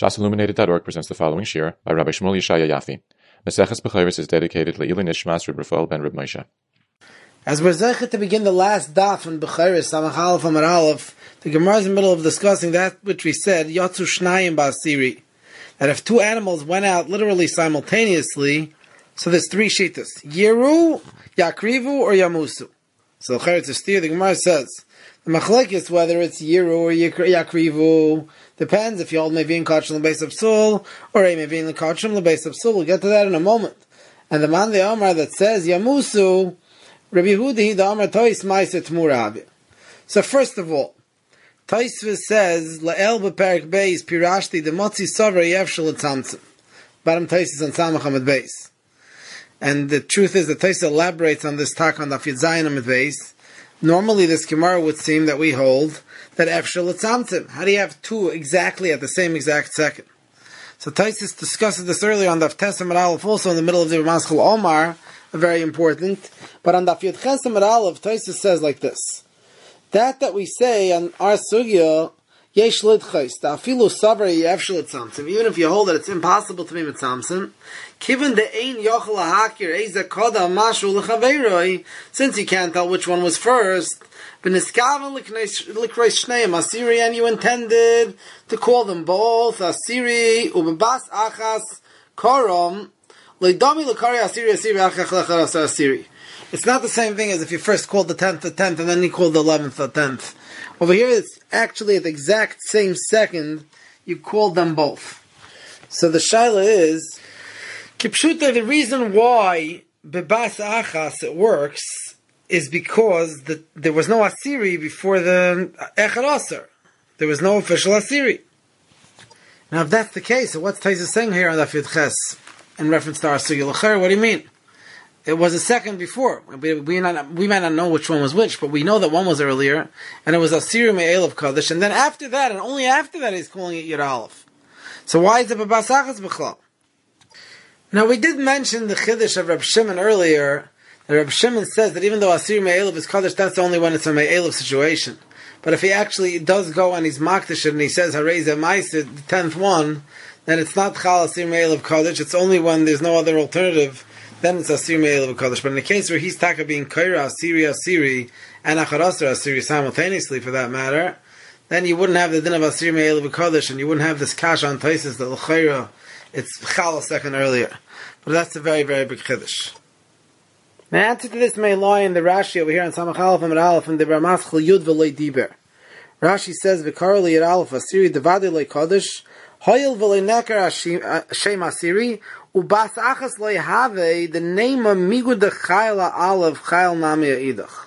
ShasIlluminated.org presents the following shir by Rabbi Shmuel Yeshaya Yafi. Maseches Bechoros is dedicated Le'ilui Nishmas Reb Rafael ben Reb Moshe. As we're zeichet to begin the last daf in Bechoros, Samach Aleph Amar Aleph, the Gemara is in the middle of discussing that which we said, Yotzu Shnayim Ba'asiri, that if two animals went out literally simultaneously, so there's three shittas, Yeru, Yakrivu, or Yamusu. So the Gemara says, the machlekes, whether it's Yeru or Yakrivu, depends if you hold Mevin Kachim L'Beis Absul, or a Mevin Kachim L'Beis Absul. We'll get to that in a moment. And the man the Amar that says Yamusu, Rabbi Yehudi the Amar Tois Ma'aser Tmura. So first of all, Tosfos says La'el B'Perek Beis Pirashti the Motzi Sover Yevshel Tzamtzim. Bottom Tosfos on Samach Amud Beis. And the truth is that Tosfos elaborates on this talk on the Yud Zayin Amud Beis. Normally this Gemara would seem that we hold that Efshel Tzamtzim. How do you have two exactly at the same exact second? So Tosfos discusses this earlier on the Tes Amud Aleph, also in the middle of the Maschil Omar, very important. But on the Yud Ches Amud Aleph, Tosfos says like this: that we say on our sugya, Yesh Lidchais, the Afilu Savar Yefshel Tzamtzim, even if you hold that it's impossible to be Mitzamtzim, given the Ein Yochel HaHakir Eza Koda Mashu L'Chaveiroi, since you can't tell which one was first, B'Niskaven L'Kreis Shneim Asiri, and you intended to call them both Asiri Ubebas Achas Korom L'Dami L'Kari Asiri Asiri Achach L'Chas Asiri. It's not the same thing as if you first called the 10th, and then you called the 11th, the 10th. Over here, it's actually at the exact same second, you called them both. So the shaila is, Kipshuta, the reason why Bebas Achas it works is because there was no Asiri before the Echad Aser. There was no official Asiri. Now if that's the case, so what's Tosfos saying here on the Yud Ches in reference to our Sugya L'Cher? What do you mean? It was a second before. We might not know which one was which, but we know that one was earlier, and it was Asiri Me'el of Kaddish, and then after that, and only after that, he's calling it Yud Aleph. So why is it Bebas Achas B'chlal? Now we did mention the Chiddush of Reb Shimon earlier. That Reb Shimon says that even though Asiri Me'el of is Kaddish, that's only when it's a Me'el of situation. But if he actually does go and he's Makdish and he says Harei Ma'aser, the 10th one, then it's not Chal Asiri Me'el of Kaddish. It's only when there's no other alternative. Then it's Asiri Me'el of Kaddish. But in the case where he's taka being Kaira Asiri, and Echad Aser Asiri simultaneously for that matter, then you wouldn't have the din of Asiri Me'el of Kaddish, and you wouldn't have this Kash on Tosfos that L'Chaira, it's Chal a second earlier. But that's a very, very big Chiddush. The answer to this may lie in the Rashi over here on Samach Aleph Amud Aleph and the Ramaschal Yud V'Lei Diber. Rashi says, V'kar Li Yud Aleph Asiri Devadi Lei Kaddish, Hoyel V'Lei Neker Shem Asiri, Ubas Achas Lei Have, the name of Migud Chayla Aleph Chayl Nami Idach.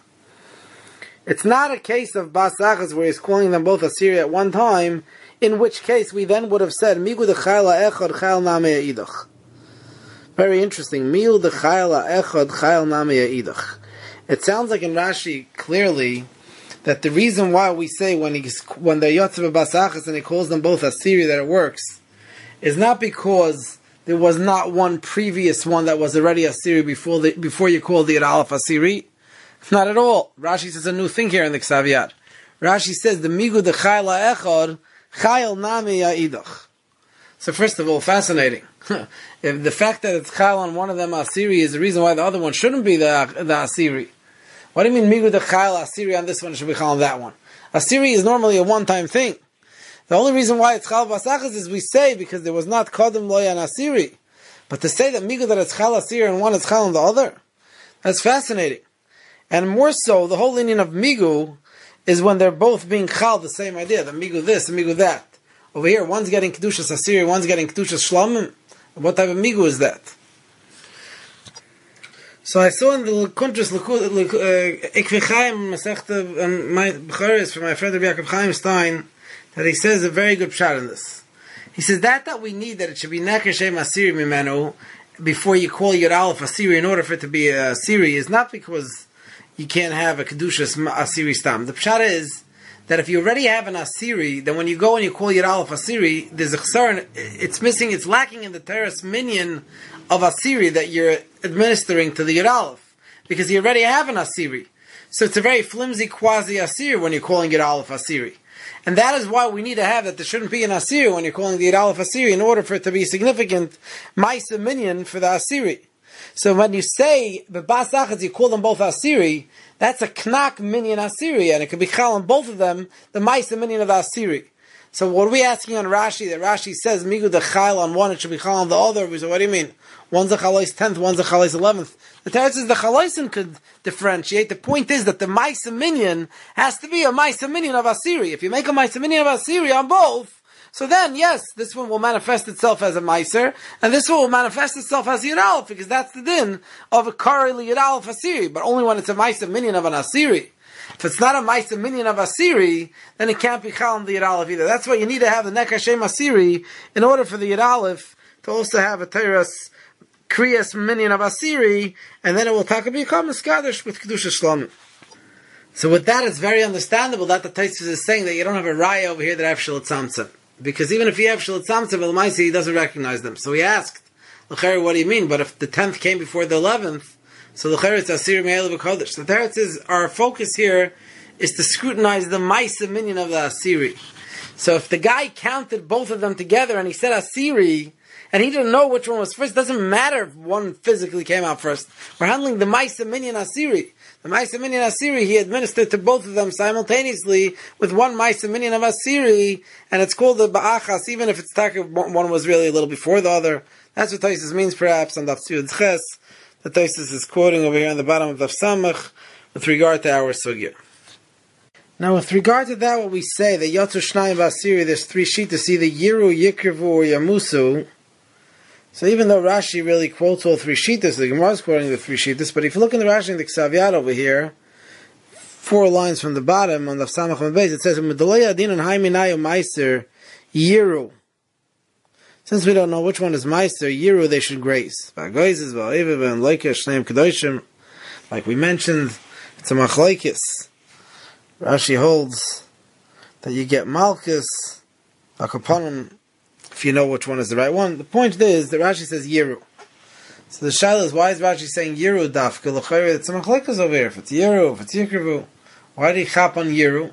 It's not a case of Bas Achas where he's calling them both Asiri at one time, in which case we then would have said Migud Chayla Echad Chayl Nami Idach. Very interesting. Migud Chayla Echad Chayl Nami Idach. It sounds like in Rashi clearly that the reason why we say when they're Yotzev Bas Achas and he calls them both Asiri that it works is not because there was not one previous one that was already Asiri before you called the Yud Aleph Asiri. Not at all. Rashi says a new thing here in the Ksaviyat. Rashi says the Migud Chayla Echad Chayl Nami Idach. So first of all, fascinating. If the fact that it's Chayl on one of them Asiri is the reason why the other one shouldn't be the Asiri. What do you mean Migud Chayl Asiri on this one should be Chayl on that one? Asiri is normally a one-time thing. The only reason why it's Chal Bas Achas is we say because there was not Kodem Loya and Asiri. But to say that Migud that it's Chal Asiri and one is Chal on the other, that's fascinating. And more so, the whole lineage of Migu is when they're both being Chal, the same idea, the Migu this and Migu that. Over here, one's getting Kedushas Asiri, one's getting Kedushas Shlomim. What type of Migu is that? So I saw in the Kuntrus Ikvi Chaim Masechta my Bechoros from my friend Rabbi Yaakov Chaim Stein, that he says a very good pshat in this. He says that we need that it should be Neker Shem Asiri Mimenu before you call Yud Aleph Asiri in order for it to be a Asiri is not because you can't have a Kedushas Asiri Stam. The pshat is that if you already have an Asiri, then when you go and you call Yud Aleph Asiri, there's a Chsar, it's lacking in the Teres Minyan of Asiri that you're administering to the Yud Aleph, because you already have an Asiri. So it's a very flimsy quasi-Asiri when you're calling Yud Aleph Asiri. And that is why we need to have that there shouldn't be an Asiri when you're calling the Yud Aleph Asiri in order for it to be significant Maisa Minyan for the Asiri. So when you say the Bas Achatz, you call them both Asiri, that's a Knak Minyan Asiri, and it could be Chal on both of them, the Maisa Minyan of the Asiri. So what are we asking on Rashi? That Rashi says Migu the Chal on one, it should be Chal on the other. We say, what do you mean? One's a Chalais 10th, one's a Chalais 11th. The Teretz is the Chalaisin could differentiate. The point is that the Maisa Minyan has to be a Maisa Minyan of Asiri. If you make a Maisa Minyan of Asiri on both, so then, yes, this one will manifest itself as a Meiser, and this one will manifest itself as Yud Aleph, because that's the din of a Kareli Yud Aleph Asiri, but only when it's a Maisa Minyan of an Asiri. If it's not a Maisa Minyan of Asiri, then it can't be Chal on the Yud Aleph either. That's why you need to have the Nek Hashem Asiri in order for the Yud Aleph to also have a Teras Kriyas Minyan of Asiri, and then it will become a Skadish with Kedusha Shlomim. So with that, it's very understandable that the Tosfos is saying that you don't have a Raya over here that have Shalat Tzamtzem. Because even if you have Shalat Tzamtzem, Elmaisi, he doesn't recognize them. So he asked, L'cher, what do you mean? But if the 10th came before the 11th, so L'cher, it's Asiri Me'el V'Kodesh. The Teretz is, our focus here is to scrutinize the Maisa Minyan of the Asiri. So if the guy counted both of them together and he said Asiri, and he didn't know which one was first, it doesn't matter if one physically came out first. We're handling the Maisa Minyan Asiri. The Maisa Minyan Asiri, he administered to both of them simultaneously with one Maisa Minyan of Asiri, and it's called the Ba'achas, even if it's one was really a little before the other. That's what Tosfos means perhaps on Daf Tziyud Ches. The Tosfos is quoting over here on the bottom of Daf Samach with regard to our Sugya. Now with regard to that, what we say, the Yotzu Shnayim Ba'asiri, there's three sheetas, either Yiru, Yikrivu, or Yamusu. So even though Rashi really quotes all three sheetas, the Gemara is quoting the three sheetas, but if you look in the Rashi in the Ksav Yad over here, 4 lines from the bottom on the Samach on the base, it says, Medolei Adin and Haiminayu Meiser Yiru. Since we don't know which one is Meiser, Yiru they should grace. Like we mentioned, it's a Machlaikis. Rashi holds that you get Malchus, Akaponim, if you know which one is the right one. The point is that Rashi says Yiru. So the shaila is, why is Rashi saying Yiru dafka? L'chayre, it's a machlekes over here. If it's Yiru, if it's Yikrivu, why did he chap on Yiru?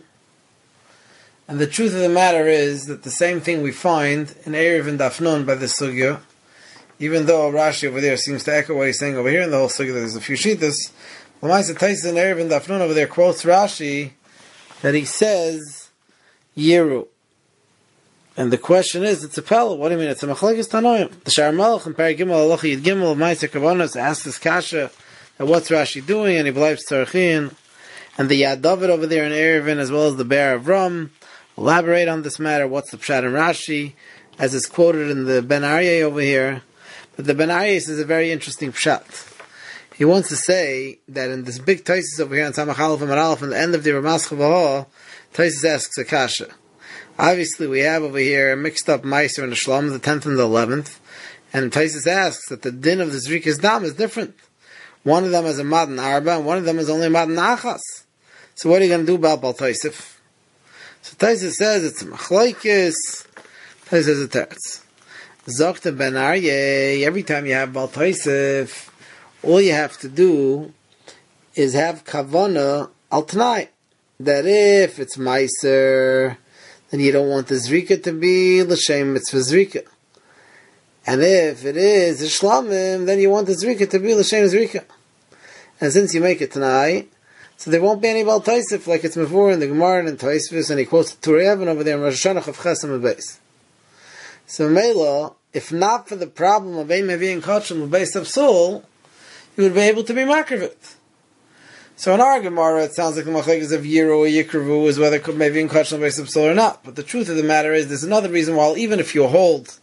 And the truth of the matter is that the same thing we find in Erev and Dafnun by the Sugya, even though Rashi over there seems to echo what he's saying over here in the whole Sugya, that there's a few shittas. L'maisa Taisa in Erev and Dafnun over there quotes Rashi that he says Yiru. And the question is, it's a Pella. What do you mean? It's a Machlekes Tanoim. The Shar Melech in Perek Gimel Halacha Yud Gimel of Meiser Kavanos asks this Kasha that what's Rashi doing, and he believes Tzarchin. And the Yad David over there in Erevin, as well as the Bear of Rum, elaborate on this matter. What's the Pshat in Rashi, as is quoted in the Ben Aryeh over here. But the Ben Aryeh says a very interesting Pshat. He wants to say that in this big Tosfos over here in Samach Aleph and Aleph, in the end of the Ramaz Chavah, Tosfos asks a Kasha. Obviously, we have over here a mixed up Meiser and the Shlom, the 10th and the 11th. And Tosfos asks that the din of the Zrikas Dam is different. One of them is a Madan Arba, and one of them is only a Madan Achas. So what are you going to do about Bal Tosef? So Tosfos says it's a Machlaikis. Tosfos says it's a Teretz. Zokta Ben Aryeh, every time you have Bal Tosef, all you have to do is have Kavana al Tanai. That if it's Meiser, then you don't want the Zrika to be L'Shem Mitzvah Zrika. And if it is a Shlamim, then you want the Zrika to be L'Shem Zrika. And since you make it tonight, so there won't be any Bal Tosef like it's before in the Gemara and Tosfos, and he quotes Turei Even over there in Rosh Hashanah Chav Ches Amud Beis. So Mela, if not for the problem of Ein Mevi and Kachim L'Beis Absul, you would be able to be Makrivit. So in our Gemara, it sounds like the machlekes of Yiru or Yikrivu is whether maybe in Kachim L'Beis Absul or not. But the truth of the matter is, there's another reason why, even if you hold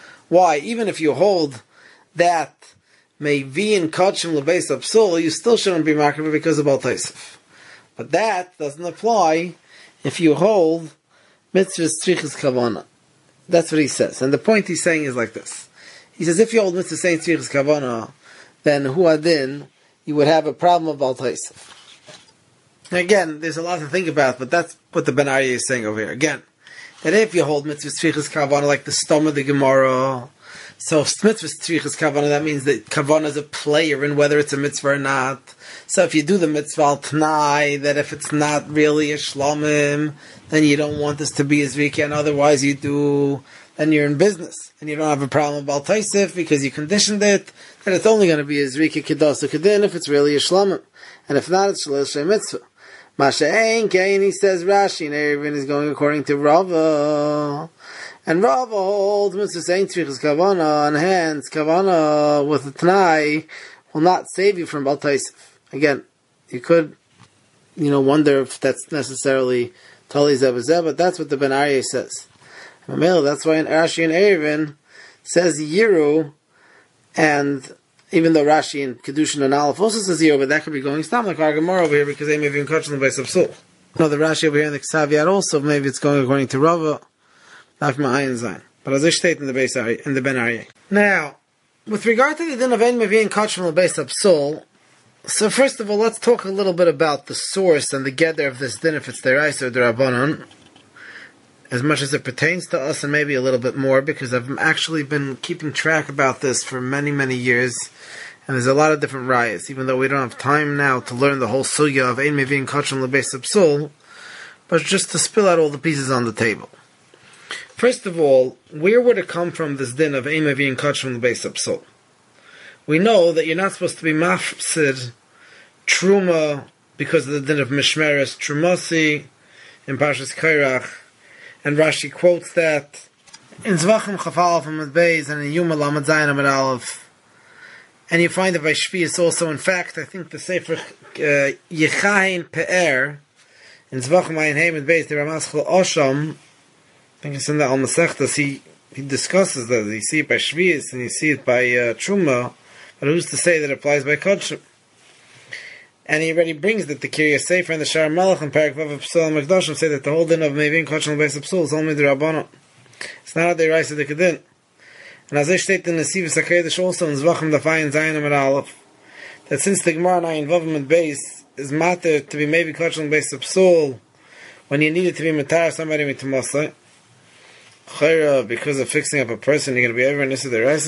that maybe in Kachim L'Beis Absul, you still shouldn't be Makrivit because of Bal Tosef. But that doesn't apply if you hold Mitzvah Tzrichas Kavana. That's what he says. And the point he's saying is like this. He says, if you hold Mitzvah Tzrichas Kavana, then Huadin, you would have a problem of Bal Tosef. Again, there's a lot to think about, but that's what the Ben Aryeh is saying over here. Again, that if you hold Mitzvah Tzrichas Kavana like the Stom of the Gemara, so Mitzvah Tzrichas Kavana, that means that Kavana is a player in whether it's a mitzvah or not. So if you do the mitzvah al t'nai, that if it's not really a shlomim, then you don't want this to be a zrika, and otherwise you do, then you're in business. And you don't have a problem about taisif because you conditioned it, then it's only going to be a zrika kedos kedin if it's really a shlomim. And if not, it's shlosh mitzvah. Masha'en kain, he says Rashi, and Erevin is going according to Rava. And Rava holds mitzvah saying tzrichas kavana, and hence kavana with the t'nai will not save you from Bal Taisif. Again, you could, wonder if that's necessarily Tali Zebazeh, but that's what the Ben Aryeh says. That's why in Rashi and Erevin says Yiru, and even though Rashi and Kedushin and Aleph also says Yiru, but that could be going Stam like our Gemara over here because they may be in Kachan by Subsul. No, the Rashi over here in the Ksaviyat also, maybe it's going according to Rava, not from Ayin Zayin. But as I state in the Ben Aryeh. Now, with regard to the din of Ein Mevi and Kachan L'Beis Subsul, so first of all, let's talk a little bit about the source and the gather of this din, if it's Deraisa or Derabanan, as much as it pertains to us, and maybe a little bit more, because I've actually been keeping track about this for many, many years, and there's a lot of different rayas, even though we don't have time now to learn the whole sugya of Ein Mevi and Kachan L'Beis Subsul, but just to spill out all the pieces on the table. First of all, where would it come from, this din of Ein Mevi and Kachan L'Beis Subsul? We know that you're not supposed to be mafsid truma because of the din of mishmeres trumasi in Parshas Kairach, and Rashi quotes that in Zvachim Chafalaf Amud Beis and in Yuma Lamed Zayin Amud Aleph, and you find that by Shvius also. In fact, I think the Sefer Yechain Pe'er in Zvachim Ayin Amud Beis, the Ramaschal Osham, I think it's in the Al Masechtas, he discusses that. You see it by Shvius and you see it by Truma. But who's to say that it applies by Kodshim? And he already brings that the Kiryas Sefer and the Shar Melech and Parak Vav Psul and Mekdoshim say that the whole din of Mevin Kodshim L'Beis Psul is only the Rabbanon. It's not a Deraisa de Kedin. And as I state in the Sivus HaKedesh also in Zvachim Dafayin Zayin Amud Aleph, that since the Gemara and I involve him in Beis is matter to be maybe Kodshim L'Beis Psul when you need it to be Matar somebody mitamosai, because of fixing up a person, you're going to be ever in this of the rest.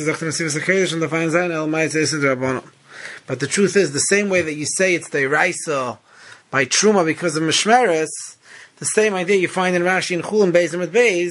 But the truth is, the same way that you say it's the Raisa by Truma because of Mishmeres, the same idea you find in Rashi and Chulin Beis and Beis,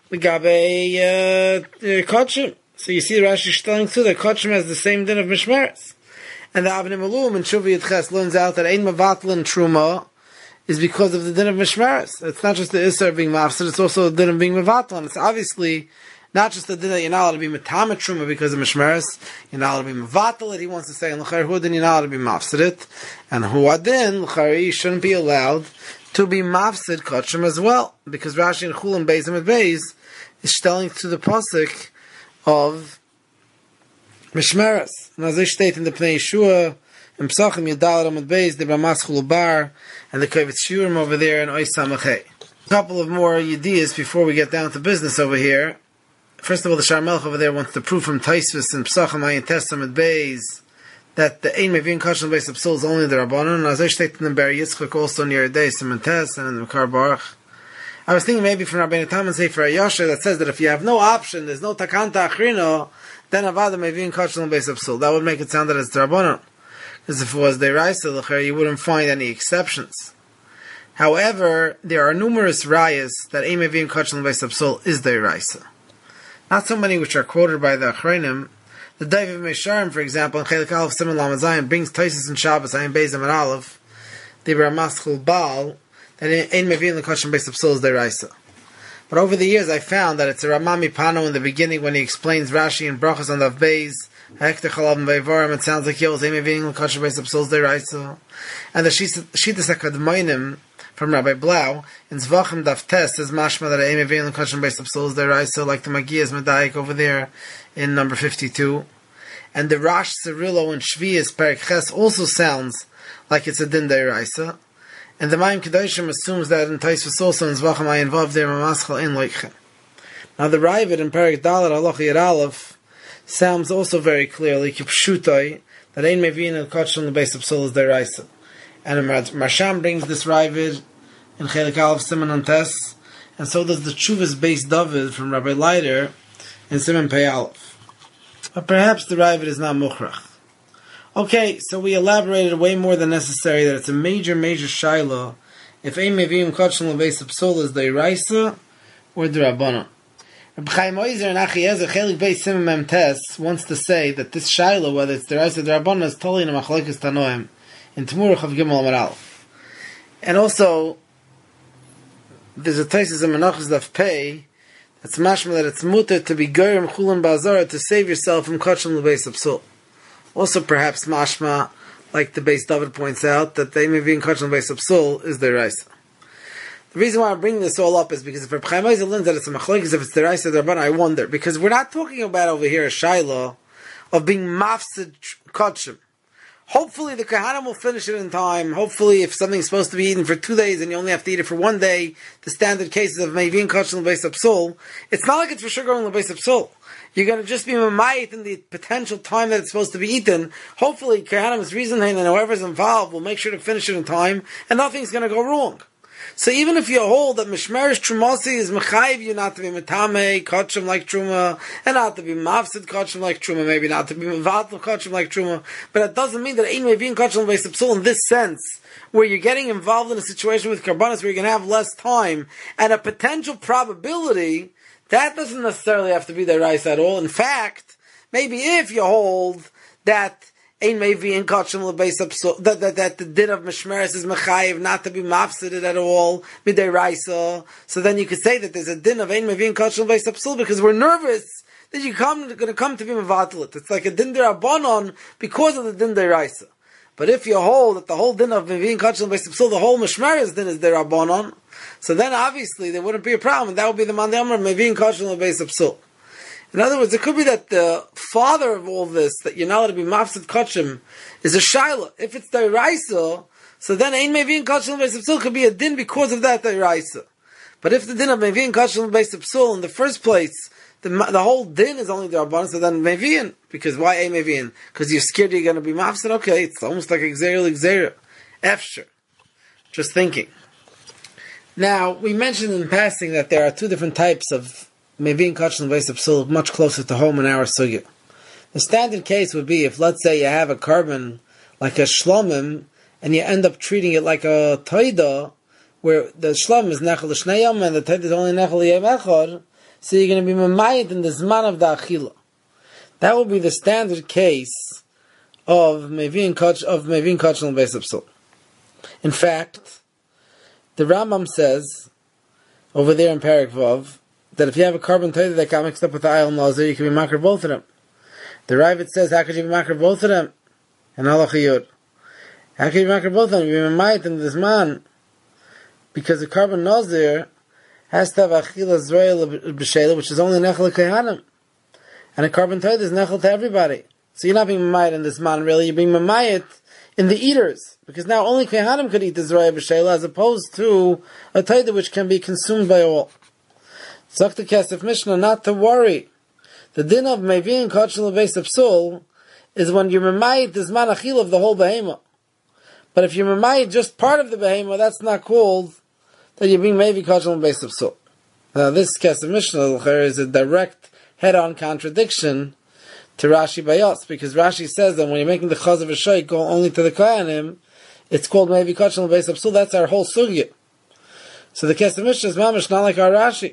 Gabe Kodshim. So you see Rashi telling too that Kodshim has the same din of Mishmeres. And the Avnei Malum in Shuvah Yitches learns out that Ein Mevatlin Truma is because of the din of Mishmeres. It's not just the Isser being mafsid, it's also the din of being Mevatlin. It's obviously not just the din that you're not allowed to be Metamet Truma because of Mishmeres, you're not allowed to be Mevatel it, he wants to say, and L'char Hudin, you're not allowed to be mafsid it, and Huadin, L'char, you shouldn't be allowed to be mafsid Kodshim as well, because Rashi and Chul and Beis and Beis is telling to the Pasuk of Mishmeres. And as I state in the Pnei Yeshua, in Psachim Yadal Amud Beis, the Ramas Chulubar, and the Kovetz Shurim over there in Ois Samachay. A couple of more ideas before we get down to business over here. First of all, the Shar Melech over there wants to prove from Taisvis and Psachim Ayin Testament Beis that the Ein Mevi and Kachan L'Beis Psul is only the Rabbanon, and as I stated in the Ber Yitzchak also in Yeridei Simentes and in the Mekar Baruch. I was thinking maybe from Rabbeinu Tam and Sefer HaYosher that says that if you have no option, there's no Takanta Achrino, then Avada Mevi and Kachan L'Beis Psul. That would make it sound that it's the Rabbanon. Because if it was Deraisa, you wouldn't find any exceptions. However, there are numerous rayas that Ein Mevi and Kachan L'Beis Psul is Deraisa. Not so many which are quoted by the Achreinim. The David Mesharim, for example, in Chelik Aleph Siman Lamed Zayin, brings Taisus and Shabbos, Ayin Beis and Aleph, the Ramas Chul Baal, that Ein Mevi and Kachan L'Beis Psul is Deraisa. But over the years I found that it's a Ramami Pano in the beginning when he explains Rashi and Brachas on the Beis, it sounds like Yos Ein Mevi and Kachan L'Beis Psul is Deraisa. And the Shitas HaKadmonim from Rabbi Blau in Zvachim Daf Tes says mashma that Ein Mevi and Kachan L'Beis Psul is Deraisa, like the Magias Medayik over there in number 52. And the Rosh Cirillo in Shvius Perek Ches also sounds like it's a din Deraisa. And the Mayim Kedoshim assumes that in Taisvus also in Zvachim Ayin Vav there Mamaschal in Loichen. Now the Ravid in Perek Dalet Halacha Yud Aleph sounds also very clearly Kipshutai that Ein Mevi and Kachan L'Beis Psul is Deraisa. And Marsham brings this Ravid in Chelik Aleph Siman on Tes, and so does the Chuvas Beis David from Rabbi Leiter in Siman Pei Aleph. But perhaps the Ravid is not Mukhrach. Okay, so we elaborated way more than necessary that it's a major shaila if ein meviim kachim lebeis psul is the Iraisa or the Rabbanon. Reb Chaim Oizer and Achiezer Chelik Beis Simon Mem Tes wants to say that this shaila, whether it's the Iraisa or the Rabbanon, is totally in a machlokes tanoim in Temurah of Gimel Amar Aleph. And also, there's a Taisus in Menachos Daf Pei that's mashma that it's mutter to be goyim chulan ba'azara to save yourself from kachim lebeis psul. Also, perhaps mashma, like the Beis David points out, that they may be in kachim lebeis psul is the Iraisa. The reason why I'm bringing this all up is because if Reb Chaim Oizer learns that it's a machlokes, if it's the Iraisa or the Rabbanon, I wonder, because we're not talking about over here a shaila of being mafsid kachim. Hopefully the Kohanim will finish it in time. Hopefully if something's supposed to be eaten for 2 days and you only have to eat it for 1 day, the standard cases of Meivin Kachim Lebeis Psul, it's not like it's for sure going Lebeis Psul. You're going to just be mamayit in the potential time that it's supposed to be eaten. Hopefully Kohanim's reason and whoever's involved will make sure to finish it in time and nothing's going to go wrong. So even if you hold that Mishmeres Trumasi is mechayiv you not to be metame kachim like truma, and not to be mafsid kachim like truma, maybe not to be mevatel kachim like truma, but it doesn't mean that ein mevin kachim lebeis psul in this sense, where you're getting involved in a situation with karbanos where you're going to have less time and a potential probability. That doesn't necessarily have to be the Iraisa at all. In fact, maybe if you hold that ein mevin kachim lebeis psul, that the din of mishmeres is mechayiv not to be mafsided at all midei Iraisa, so then you could say that there's a din of ein mevin kachim lebeis psul because we're nervous that you're going to come to be mevatelit. It's like a din derabanan because of the din Iraisa. But if you hold that the whole din of mevin kachim lebeis psul, the whole mishmeres din is derabanan, so then obviously there wouldn't be a problem, and that would be the man amar mevin kachim lebeis psul. In other words, it could be that the father of all this, that you're not allowed to be mafsid kachim, is a shaila. If it's the Iraisa, so then ein mevin kachim lebeis psul could be a din because of that the Iraisa. But if the din of mevin kachim lebeis psul in the first place, the whole din is only the Rabbanan, so then mevin, because why ein mevin? Because you're scared you're going to be mafsid? Okay, it's almost like exer. Efsher. Just thinking. Now, we mentioned in passing that there are 2 different types of Mevin Kachim Lebeis Psul, much closer to home in our sugya. The standard case would be if, let's say, you have a carbon like a shlomim, and you end up treating it like a toida, where the shlomim is nechel l'shnei and the toida is only nechel l'yom echad, so you're going to be mamayit in the zman of the achila. That would be the standard case of Mevin Kachim Lebeis Psul. In fact, the Rambam says over there in Perek Vav that if you have a carbon toida that got mixed up with the ayil nazir, you can be makar both of them. The Ravid says, how could you be makar both of them? And halacha yud. How could you be makar both of them? You be mamayit in this man, because the carbon nazir has to have achila zrei b'sheila, which is only nechel l'kehanim, and a carbon toida is nechel to everybody. So you're not being mamayit in this man, really. You're being mamayit in the eaters, because now only kehanim could eat the zrei b'sheila, as opposed to a toida which can be consumed by all. Zok the Kesef Mishnah, not to worry. The din of Mevin Kachim Lebeis Psul is when you're mamayit the zman achil of the whole behema. But if you're mamayit just part of the behema, that's not called that you're being Mevin Kachim Lebeis Psul. Now this Kesef Mishnah is a direct head-on contradiction to Rashi Bayos, because Rashi says that when you're making the chaz of a shaykh go only to the kohanim, it's called Mevin Kachim Lebeis Psul. That's our whole sugya. So the Kesef Mishnah is mamish not like our Rashi.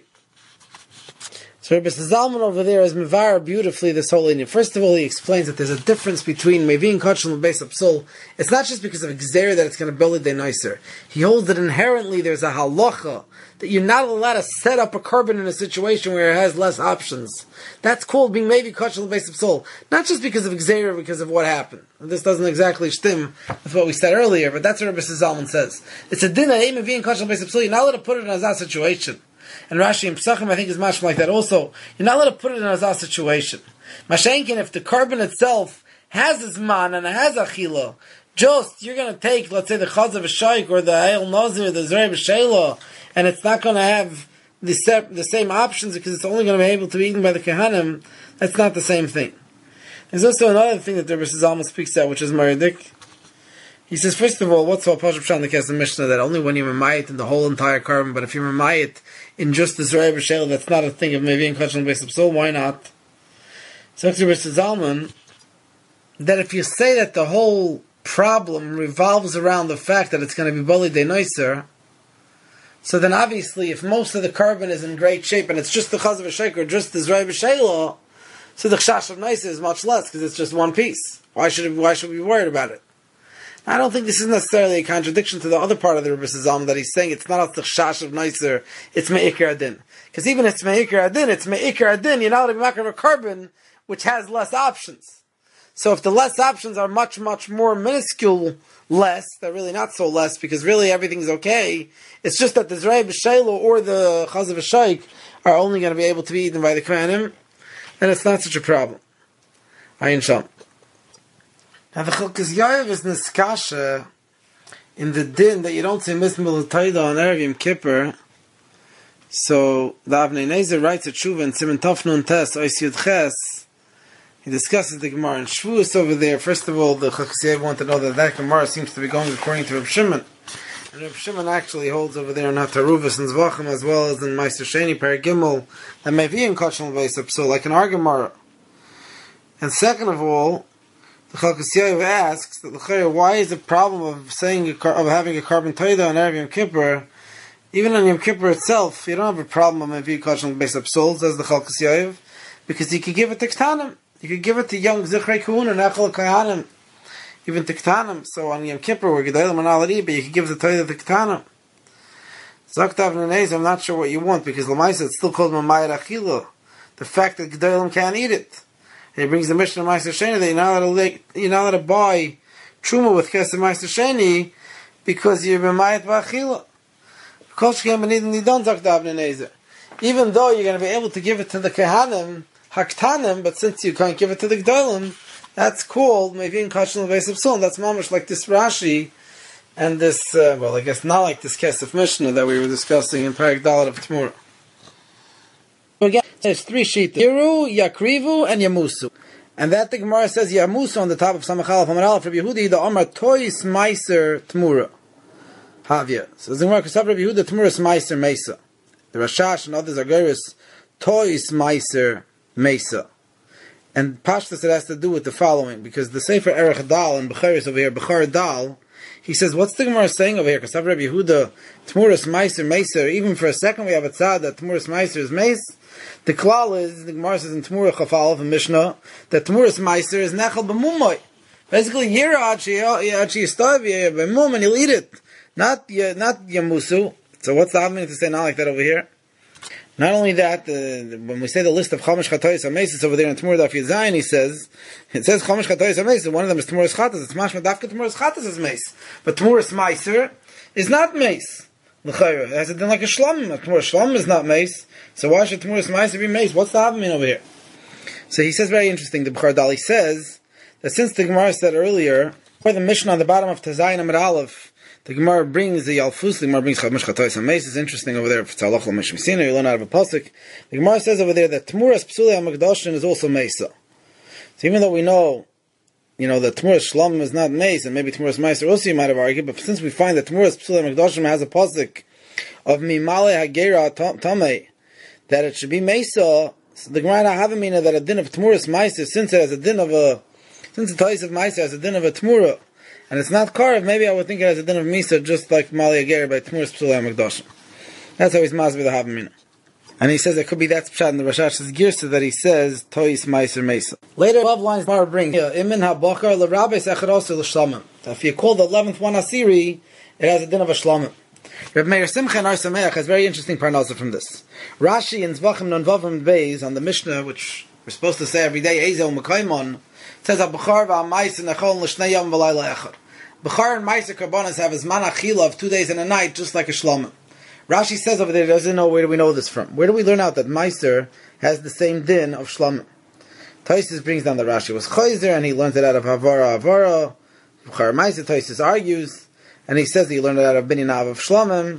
So Rabbi Zalman over there is mevar beautifully this whole Indian. First of all, he explains that there's a difference between Mevin Kachim Lebeis Psul. It's not just because of Gzer that it's going to build it nicer. He holds that inherently there's a halacha that you're not allowed to set up a carbon in a situation where it has less options. That's called being Mevin Kachim Lebeis Psul. Not just because of Gzer, because of what happened. This doesn't exactly stem with what we said earlier, but that's what Rabbi Zalman says. It's a din that Mevin Kachim Lebeis Psul. You're not allowed to put it in a Zah situation. And Rashi and Pesachim, I think, is much like that also. You're not allowed to put it in a Azah situation. Mashenkin, if the carbon itself has this man and it has achila, just, you're going to take, let's say, the chaz of a shaykh or the ayil nazir, the zrei b'sheila, and it's not going to have the same options because it's only going to be able to be eaten by the kehanim, that's not the same thing. There's also another thing that the Rebbe Zalman speaks out, which is Maridik. He says, first of all, what's all Pashup Pshat in the Kesef Mishnah, that only when you're mamayit in the whole entire carbon, but if you're mamayit in just the Zrei B'Sheil, that's not a thing of maybe in Kachim Lebeis Psul, why not? So Rebbe Zalman, that if you say that the whole problem revolves around the fact that it's going to be Bali De Noiser, so then obviously if most of the carbon is in great shape and it's just the Chaz of a Sheikh or just the Zray B'Sheila, so the Chash of Noiser is much less because it's just one piece. Why should we be worried about it? I don't think this is necessarily a contradiction to the other part of the Rebbe Zalman that he's saying it's not the Chash of Noiser, it's Me'ikar Adin. Because even if it's Me'ikar Adin, you're not going to be making a carbon which has less options. So if the less options are much, much more minuscule less, they're really not so less because really everything's okay. It's just that the Zray B'Sheila or the Chaz of a Sheikh are only going to be able to be eaten by the Kohanim, and it's not such a problem. Ayin Shalom. Now the Chilkas Yair is Niskasha in the din that you don't say Mismil Taida on Erev Yom Kippur. So the Avnei Nezer writes a tshuva in Siman Tov Nun Tes Ois Yud Ches. He discusses the Gemara in Shavuos over there. First of all, the Chilkas Yair want to know that Gemara seems to be going according to Reb Shimon. And Reb Shimon actually holds over there in Hataruvas and Zvachim as well as in Meister Sheni Paragimel that may be in Kachel Vayis so like an Gemara. And second of all, the Chilkas Yair asks that why is the problem of saying of having a carbon taida on Erev Yom Kippur, even on Yom Kippur itself, you don't have a problem of maybe Kachel Vayis Absul, says the Chilkas Yair, because you could give it to Ktanim. You could give it to young Zichrei Kuhuna, Nechel Kahanim, even to Ktanim. So on Yom Kippur, we're Gedalim and Alari, but you could give the Torah to Ktanim. Zaktav Nenez, I'm not sure what you want, because Lamaisa, it's still called Mamayar Achila. The fact that Gedalim can't eat it. And he brings the Mishnah of Meister Sheni that you're not allowed to buy Truma with Kesef Meister Sheni, because you're Mamayat V'Achila. Kol Shkem B'Nidin Nidon, Zaktav Nenez. Even though you're going to be able to give it to the Kahanim, Haktanim, but since you can't give it to the Gdolim, that's called maybe in Kachel Vayis Absul. That's mamish like this Rashi and this. I guess not like this Kesef Mishnah that we were discussing in Parak Dalet of Tmura. Again, there's three sheet: Yiru, Yakrivu, and Yamusu. And that the Gemara says Yamusu on the top of Samachal from Aleph Rabbi Yehudi the Omar Tois Meiser Tmura. Havia. So the Gemara Kasab Rabbi Yehuda Tmuras Meiser Mesa. The Rashash and others are Geras Tois Meiser Mesa. And Pashtas it has to do with the following, because the Sefer Erech Dal and Becharis over here, Bechar Dal, he says, what's the Gemara saying over here? Because Rabbi Yehuda, Tmuras Meiser Meiser, even for a second we have a tzad that Tmuras Meiser is Meis. The klal is, the Gemara says in Tmura Chafal of Mishnah, that Tmuras Meiser is Nechel B'Mumoy. Basically, Yira Achi Yistav B'Mum, and you'll eat it. Not Yamusu. So what's the argument to say not like that over here? Not only that, when we say the list of Chomesh Chatois HaMesis over there in Tmur Daf Yizayin, it says Chomesh Chatois HaMesis, one of them is Tmuras Chatas, it's Mashma Dafka Tmuras Chatas is Meis. But Tmuras Meiser is not Meis. L'chayra, it has a din like a Shlom. Tmuras Shlom is not Meis, so why should Tmuras Meiser be Meis? What's the argument over here? So he says very interesting, the Bechar Dali says, that since the Gemara said earlier, or the Mishnah on the bottom of Tazayin Amid Aleph, the Gemara brings the Yalfus, the Gemara brings Chomesh Chatois HaMeis. It's interesting over there, if it's Halach L'Mish Misina, you learn out of a pasuk. The Gemara says over there that Tmuras Psuli HaMakdoshin is also Mesa. So even though we know, that Tmuras Shlom is not Meis, and maybe Tmuras Meiser also you might have argued, but since we find that Tmuras Psuli HaMakdoshin has a pasuk of Mimale Hagera Tamei, that it should be Mesa, so the Gemara have a meaning that a din of Tmuras Meiser, since the Tois of Meiser has a din of a Tmura, and it's not carved, maybe I would think it has a din of Misa, just like Mali Ager by Tmuras Psulei HaMakdoshim. That's how he's masbeh the Havamina. And he says it could be that pshat in the Rashash's Girsa that he says Tois Meiser Mesa. Later above lines Mar brings Imin HaBokar L'Rabbeis Echarosu L'Shlamim. If you call the 11th one Asiri, it has a din of a Shlamim. Reb Meir Simcha and Ar Sameach has very interesting parnasa from this. Rashi in Zvachim Non Vavim Beis on the Mishnah, which we're supposed to say every day, Ezel Mekaimon, says Bechar v'Amais Nechol L'Shnei Yom V'Layla Echad. Bechar and Meiser Karbonas have his manachila of 2 days and a night, just like a Shlomim. Rashi says over there, he doesn't know where do we know this from. Where do we learn out that Meiser has the same din of Shlomim? Taisus brings down the Rashi was Chayzer, and he learns it out of Havara. Bechar Meiser, Taisus argues, and he says he learned it out of Bininav of Shlomim.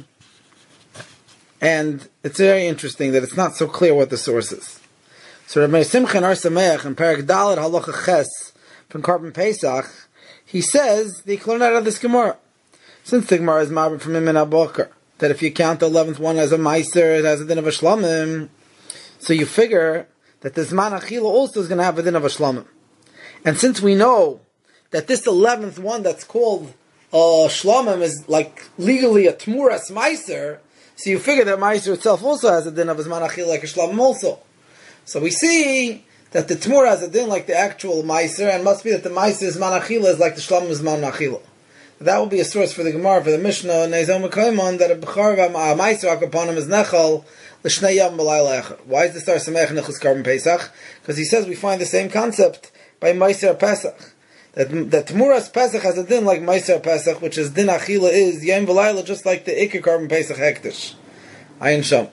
And it's very interesting that it's not so clear what the source is. So Rabbi Simcha and Ar Sameach in Parak Dalet Halacha Ches from Karban Pesach, he says they learn out of this Gemara. Since the Gemara is mabed from Imin HaBokar, that if you count the 11th one as a Meiser, it has a din of a Shlomim, so you figure that the Zman Achila also is going to have a din of a Shlomim. And since we know that this 11th one that's called Shlomim is like legally a Tmuras Meiser, so you figure that Meiser itself also has a din of Zman Achila like a Shlomim also. So we see that the Tmura has a din like the actual Meiser, and must be that the Meiser Zman Achila is like the Shlomim Zman Achila. That will be a source for the Gemara, for the Mishnah, Neizom Kaimon, that a Bechar Meiser Akaponim is Nechal, L'Shnei Yom B'Layla Echad. Why is the star Samech Nechus Karban Pesach? Because he says we find the same concept by Meiser Pesach. That Tmuras Pesach has a din like Meiser Pesach, which is din Achila is Yom B'Layla, just like the Iker Karban Pesach Hektish. Ayin Sham.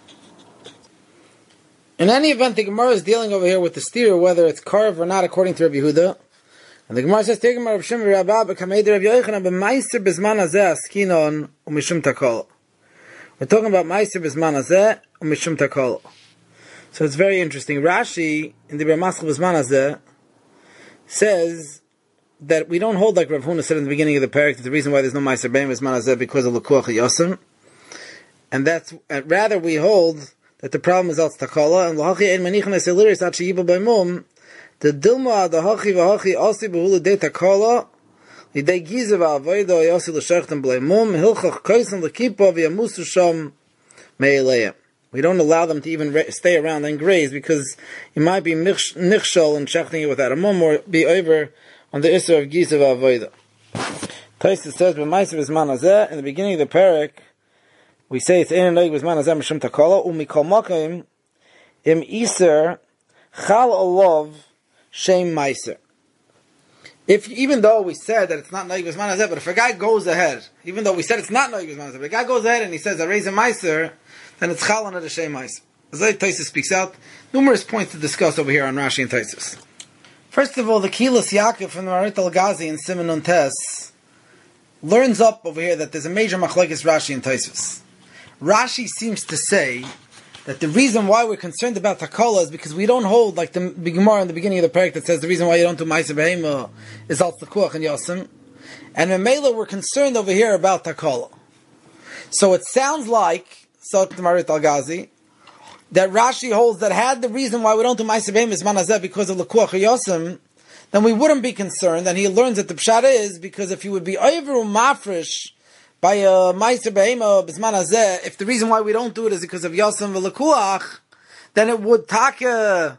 In any event, the Gemara is dealing over here with the steer, whether it's carved or not, according to Rabbi Yehuda. And the Gemara says, "Take Rav Shimon Rabba b'kamei Rav Yochanan b'meiser b'zman hazeh askinon u'mishum takol." We're talking about meiser b'zman hazeh u'mishum takol. So it's very interesting. Rashi in the B'maschal b'zman hazeh says that we don't hold like Rav Huna said in the beginning of the parak that the reason why there's no meiser b'zman hazeh because of l'kuach yosim, and that's rather we hold that the problem is al takola and l'hachi ein manichan eseliris at sheyiba b'mum. The Dilma, the Hachi Vahachi, Asi Behula de Takola, Lidei Giza Va'avoido, Yasi L'Shechtem B'leimum, Hilchach Kaisan L'Kipa, V'yamusu Sham Me'eleim. We don't allow them to even stay around and graze because it might be nichshol and shechting it without a mum or be over on the Isser of Giza Va'avoido. Taisa says, B'maisav Izman Hazeh, in the beginning of the parak, we say it's in and Noig B'zman Hazeh Mishum Takola, Umikol Makim, Im Iser, Chal Olav, Shem Meiser. If even though we said that it's not Noig B'zman Hazeh, but if a guy goes ahead, even though we said it's not Noig B'zman Hazeh, but a guy goes ahead and he says I raise a Meiser, then it's Chal on a Shem Meiser. As Taisus speaks out, numerous points to discuss over here on Rashi and Taisus. First of all, the Kilas Yaakov from the Marit al-Ghazi in Siman Nun Tes learns up over here that there's a major machlekes Rashi and Taisus. Rashi seems to say that the reason why we're concerned about Takola is because we don't hold, like the Gemara in the beginning of the parak that says the reason why you don't do Ma'aser Behema is Al Tekuach and Yosim. And in Mela we're concerned over here about Takola. So it sounds like, so the Marit al-Ghazi, that Rashi holds that had the reason why we don't do Ma'aser Behema is Manazeh because of Lekuach or Yosim, then we wouldn't be concerned. And he learns that the Pshat is because if you would be over Mafresh by a Ma'aser Behema B'zman Hazeh, if the reason why we don't do it is because of Yosem v'Lekuach, then it would taka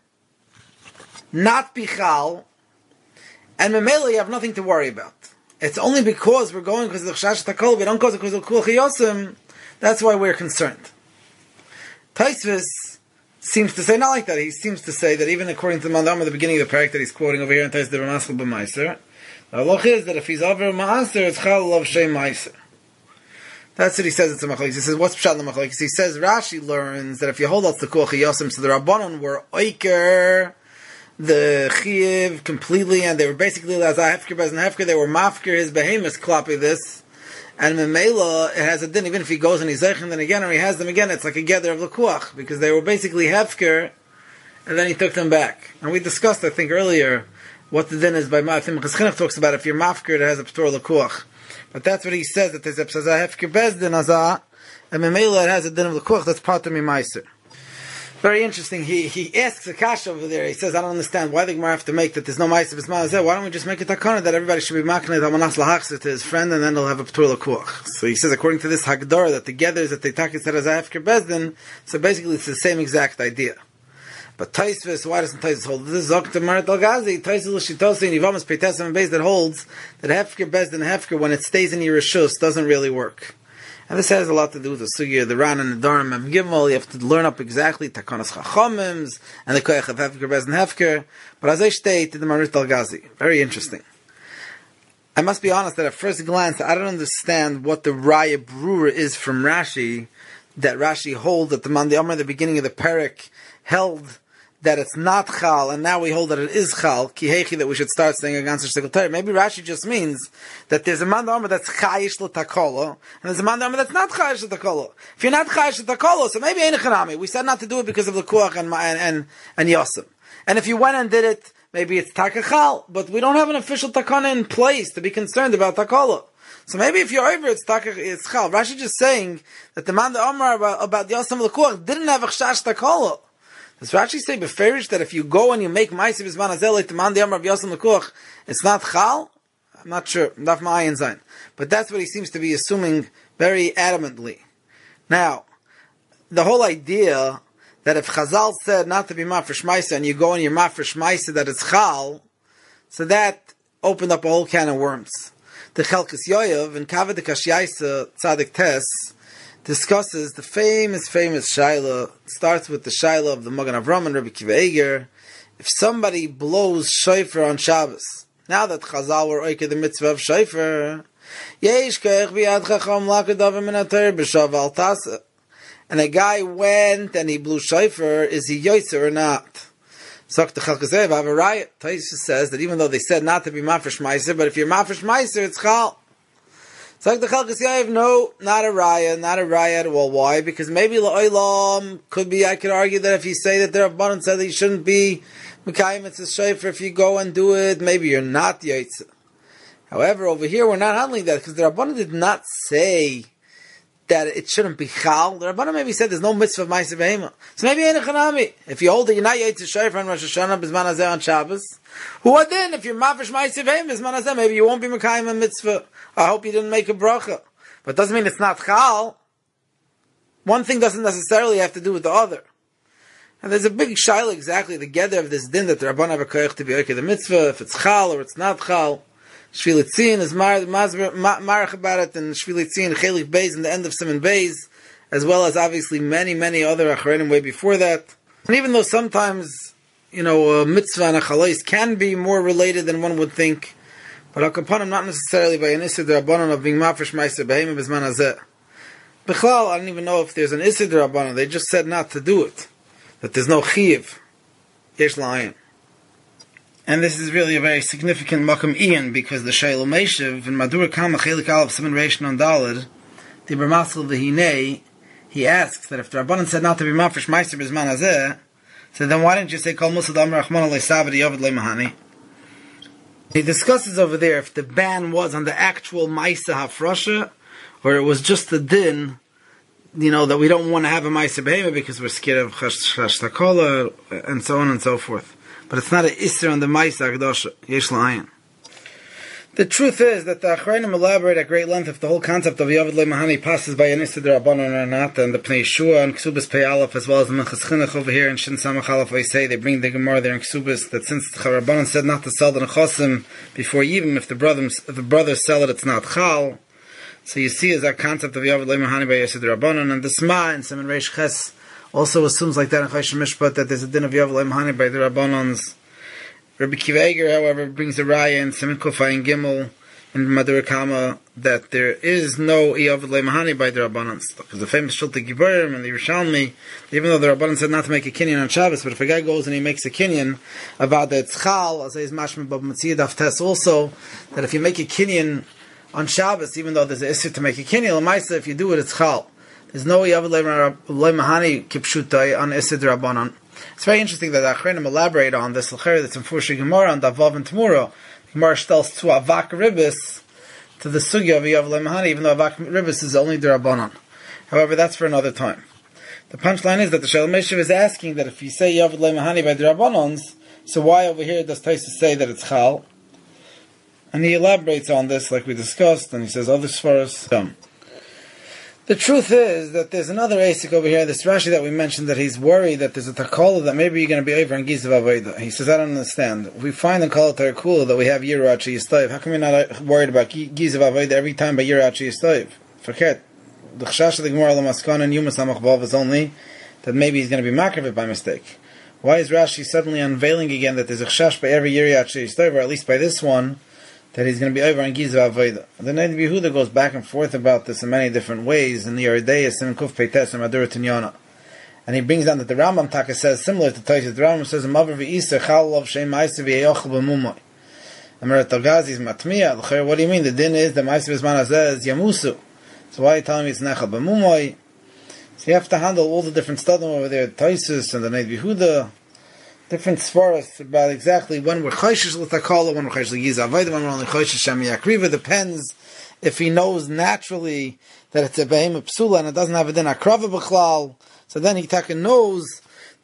not be Chal, and Memela you have nothing to worry about. It's only because we're going because of the Chashash Takol, we don't go because of Lekuach Yosem, that's why we're concerned. Taisvis seems to say not like that. He seems to say that even according to the Mandam at the beginning of the parak that he's quoting over here in Tais the Ramaschal b'Meiser, the halach is that if he's over Ma'aser, it's Chal of Shem Meiser. That's what he says. It's a machlokes. He says, what's pshat in the machlokes? He says Rashi learns that if you hold out the Kuach Yosim, so the Rabbanon were oiker the Chiv completely, and they were basically as a Hefker Bez and Hefker. They were mafker his behemoth klapi this, and Memela it has a din. Even if he goes and he's zeichen, then again, or he has them again, it's like a gather of the Kuach because they were basically Hefker, and then he took them back. And we discussed, I think earlier, what the din is by Ma'atim. Because Chinuch talks about if you're mafker, it has a p'tor l'kuach. But that's what he says, that there's a p'sazah hefker bezdin azah, and Memela it has a din of l'kuach, that's part of Mimaiser. Very interesting. He asks a kasha over there, he says, I don't understand why the Gemara have to make that there's no Maiser b'zman hazeh. Why don't we just make a takana that everybody should be makneh hamanas lahachzeh to his friend, and then they'll have a p'tor l'kuach. So he says, according to this Hagdor, that together is that they take it as a hefker bezdin, so basically it's the same exact idea. But Taisvis, why doesn't Taisvis hold? This is Zok Marit al-Ghazi, Taisvis l'shitose in Yivamas Peites and Beis that holds that Hefker Bezdin Hefker, when it stays in Yerushalayim, doesn't really work. And this has a lot to do with the Sugya, the Ran and the Dorim and Gimel. You have to learn up exactly Takonas Chachomims and the Koyach of Hefker Bezdin Hefker. But as I state, the Marit al-Ghazi, very interesting. I must be honest that at first glance, I don't understand what the Raya Brura is from Rashi, that Rashi holds that the Mandi Amar at the beginning of the Perek held that it's not Chal, and now we hold that it is Chal, Kihechi, that we should start saying against the Shtekal. Maybe Rashi just means that there's a Manda Amar that's Chayish l'Takolo, and there's a Manda Amar that's not Chayish l'Takolo. If you're not Chayish l'Takolo, so maybe Ein Chanami. We said not to do it because of the Kuach and Yosem. And if you went and did it, maybe it's Takachal, but we don't have an official Takana in place to be concerned about Takolo. So maybe if you're over, it's Chal. Rashi just saying that the Manda Amar about Yosem l'Kuach didn't have a Chash Takolo. Does Rashi say beferish that if you go and you make ma'aser b'zman hazeh like the man the Amar of Yosem Lekuach, it's not chal? I'm not sure. Daf ma'ayin zayin. But that's what he seems to be assuming very adamantly. Now, the whole idea that if Chazal said not to be mafresh ma'aser and you go and you're mafresh ma'aser that it's chal, so that opened up a whole can of worms. The Chelkes Yoyev in Kavod Kashyaisa Tzadik Tes discusses the famous Shaila. Starts with the Shaila of the Magen Avram and Rabbi Kiva Eger. If somebody blows shofar on Shabbos, now that Chazal were oiked the mitzvah of shofar, Yesh Kech B'Yad Chacham Lakadav Min HaTorah B'Shav Al Tasa, and a guy went and he blew shofar, is he yoytzer or not? Zok the Chelkes Yoyev have a riot. Tosfos says that even though they said not to be mafresh ma'aser, but if you're mafresh ma'aser, it's chal. Zok the Chelkes Yoyev, no, not a riot at all. Why? Because maybe la'olam could be. I could argue that if you say that the Rabbanan said that you shouldn't be mekayim mitzvah shofar, if you go and do it, maybe you're not yoytzer. However, over here we're not handling that because the Rabbanan did not say that it shouldn't be chal. The Rabbanan maybe said there's no mitzvah of ma'aser behema. So maybe ain't a chanami. If you hold that you're not yotzer shofar on Rosh Hashanah b'zman hazeh on Shabbos, who then if you're mafresh ma'aser behema b'zman hazeh, maybe you won't be mekayim a mitzvah. I hope you didn't make a bracha. But it doesn't mean it's not chal. One thing doesn't necessarily have to do with the other. And there's a big shaila exactly the gather of this din that the Rabbanan have a koyach to be oiked the mitzvah, if it's chal or it's not chal. Shvilitzin is marach about it, and Shvilitzin, Chelik Beis, in the end of Siman Beis, as well as obviously many other Acharonim way before that. And even though sometimes, a mitzvah and a chalais can be more related than one would think, but Akapanim not necessarily by an Isser D'Rabbanan of being mafresh ma'aser behema b'zman hazeh. B'chlal, I don't even know if there's an Isser D'Rabbanan, they just said not to do it, that there's no chiyuv, yesh la'ayin. And this is really a very significant makam iyan, because the Shaila Meshiv in Madura Kama Chelik Aleph Siman Reish Non Daled, the Bermasel V'Hinei, he asks that if the Rabbanan said not to be mafresh ma'aser b'zman hazeh, so then why didn't you say Kol Musad Amar Rachmana Le'Savad Yovad Le'Mahani? He discusses over there if the ban was on the actual ma'aser hafrasha, or it was just the din, that we don't want to have a ma'aser behema because we're scared of chash takola and so on and so forth. But it's not an Isser on the Ma'aser Akdosha. Yesh la'ayin. The truth is that the Acharonim elaborate at great length if the whole concept of Yovad Le'Mahani passes by an Isser D'Rabbanan or not, and the Pnei Yeshua and Ksubas Pei Aleph, as well as the Minchas Chinuch over here in Shin Samach Aleph, they say, they bring the Gemara there in Ksubas, that since the Rabbanan said not to sell the Nechosim before even if the brothers sell it, it's not Chal. So you see is that concept of Yovad Le'Mahani by Isser D'Rabbanan, and the Sma in Siman Reish Ches also assumes like that in Choshen Mishpat that there's a din of Yovad Le'Mahani by the Rabbanans. Rabbi Kiva Eger, however, brings a raya in Siman Kuf Ayin Gimel in Madura Kama that there is no Yovad Le'Mahani by the Rabbanans. Because the famous Shulti Giburim and the Yerushalmi, even though the Rabbanan said not to make a kinyan on Shabbos, but if a guy goes and he makes a kinyan about the Tzchal, as is Mashma Bab Matziyah Daf Tes also, that if you make a kinyan on Shabbos, even though there's an issue to make a kinyan, l'maisa, if you do it, it's Chal. There's no Yovad Le'Mahani Kipshutai on Isser D'Rabbanan. It's very interesting that the Acharonim elaborate on this. L'cher that's in Fursha Gemara on Davav and Tamura. Gemara tells to Avak Ribis to the sugya of Yovad Le'Mahani, even though Avak Ribis is only D'Rabbanan. However, that's for another time. The punchline is that the Shaila Meshiv is asking that if you say Yovad Le'Mahani by D'Rabbanans, so why over here does Tosfos say that it's Chal? And he elaborates on this like we discussed, and he says other svaros dumb. The truth is that there's another Asik over here, this Rashi that we mentioned, that he's worried that there's a Takola that maybe you're going to be over in Gizav Avodah. He says, I don't understand. We find in Kol Tarakula that we have Yirachi Yistoiv. How come you're not worried about Gizav Avodah every time by Yirachi Yistoiv? Forget. The Chashash of the Gemara Lamaskon and Yumas Amachvav is only that maybe he's going to be Makrav by mistake. Why is Rashi suddenly unveiling again that there's a Chash by every Yirachi Yistoiv, or at least by this one, that he's going to be over on Gizav Avodah? The Neid Yehuda goes back and forth about this in many different ways in the Yeridei, Siman Kuf Peites, and Madura Tinyana. And he brings down that the Rambam Taka says, similar to Tosfos, the Rambam says, Maver v'Isa chal lov shem ma'aser v'yeyochel b'mumoi. Ameret Al-Ghazi is matmiya. What do you mean? The din is the ma'aser b'zman hazeh is yamusu. So why are you telling me it's nechel b'mumoi? So you have to handle all the different studim over there, Tosfos and the Neid Yehuda, different svaros about exactly when we're choishes l'takala, when we're choishes l'gizav avodah, when we're only choishes shem yakriva. Depends if he knows naturally that it's a behemah psula and it doesn't have a din akrava b'chlal. So then he taka knows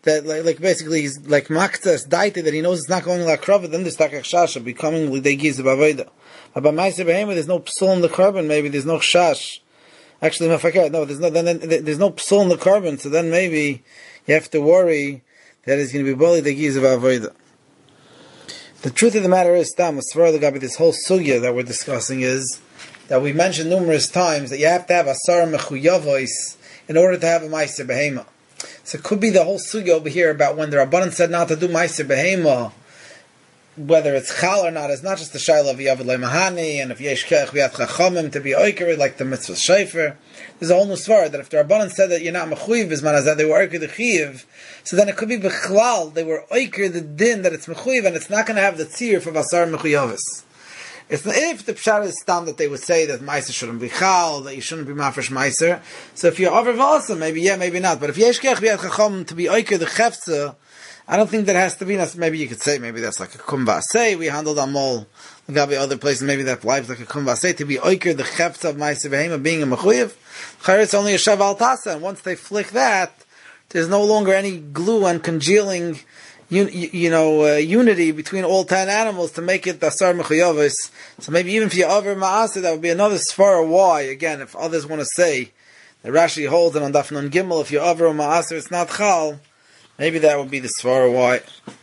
that like basically he's like maktas daite that he knows it's not going like krava, then there's takach shash becoming lidei giz of avoda. But by ma'aser behema, there's no psul in the carbon. Maybe there's no shash. Actually, no, there's no. Then there's no psul in the carbon. So then maybe you have to worry that it's going to be boli the giz of avoda. The truth of the matter is, Tam, as far as this whole sugya that we're discussing is that we mentioned numerous times that you have to have a sar mechuyavos in order to have a ma'aser behema. So it could be the whole sugya over here about when the Rabbanan said not to do ma'aser behema, whether it's chal or not. It's not just the shaila of yavid le'mahani, and if yesh kech v'yat chachamim to be oiker, like the mitzvah shayfer. There's a whole new svara that if the Rabbanan said that you're not mechuyev bisman azad, they were oiker the chiyev, so then it could be bechlal, they were oiker the din that it's mechuyev, and it's not going to have the tzir for vasar mechuyevis. It's not, if the pshat is stam that they would say that meiser shouldn't be chal, that you shouldn't be mafresh meiser. So if you're over also, maybe yeah, maybe not. But if yesh kech v'yat chachamim to be oiker the chefza, I don't think that has to be. Maybe you could say maybe that's like a kumvasei. We handled amol. There got be other places. Maybe that lives like a kumvasei to be oiker the chefza of meiser behema being a mechuyev. It's only a shav al tasa, and once they flick that, there's no longer any glue and congealing, unity between all 10 animals to make it dasar mechuyevis. So maybe even if you over ma'aser, that would be another svara. Why? Again, if others want to say that Rashi holds it on Daf Nun Gimel, if you over ma'aser, it's not chal. Maybe that would be the svara why.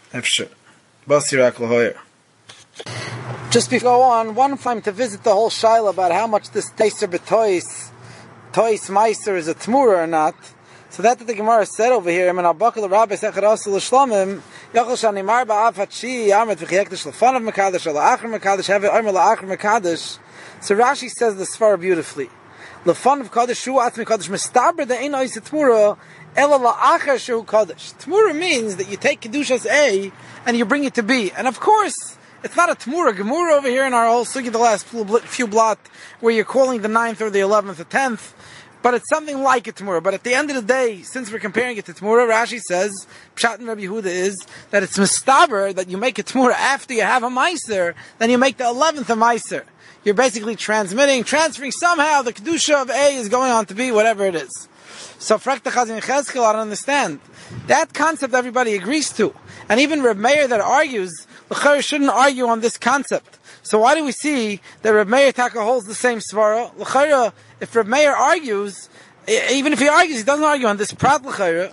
Just before go on, one time to visit the whole shaila about how much this teiser b'tois meiser is a tmura or not. So that the Gemara said over here, "Min abakal rabbi sechad asul shlamim yachol shani mar ba'afatchi yamet v'chiyektish lefanav mekadesh la'achar mekadesh have omer la'achar mekadesh." So Rashi says the svara beautifully. Lefanav kadesh shu atzmi kadesh mistaber the ein ois tmura. Ela la'achar shu kadesh. Tmura means that you take kedushas A and you bring it to B, and of course it's not a tmura gemura over here in our whole sugi the last few blot where you're calling the 9th or the 11th or 10th. But it's something like a Tmura. But at the end of the day, since we're comparing it to Tmura, Rashi says, Pshat and Rabbi Yehuda is, that it's mistaber, that you make a Tmura after you have a Meiser, then you make the 11th a Meiser. You're basically transferring somehow the Kedusha of A is going on to B, whatever it is. So, Frakta Chazin Cheskel, I don't understand. That concept everybody agrees to. And even Reb Meir that argues, L'chayr shouldn't argue on this concept. So why do we see that Reb Meir Taka holds the same svara? L'chayr, if Reb Meir argues, even if he argues, he doesn't argue on this prat l'chayr.